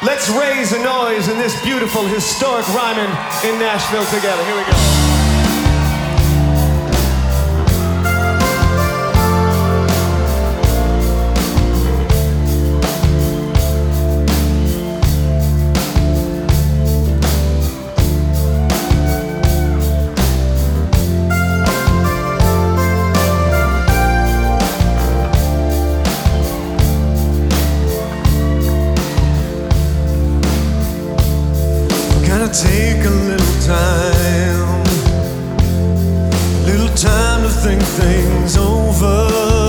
Let's raise a noise in this beautiful, historic Ryman in Nashville together. Here we go. Take a little time to think things over.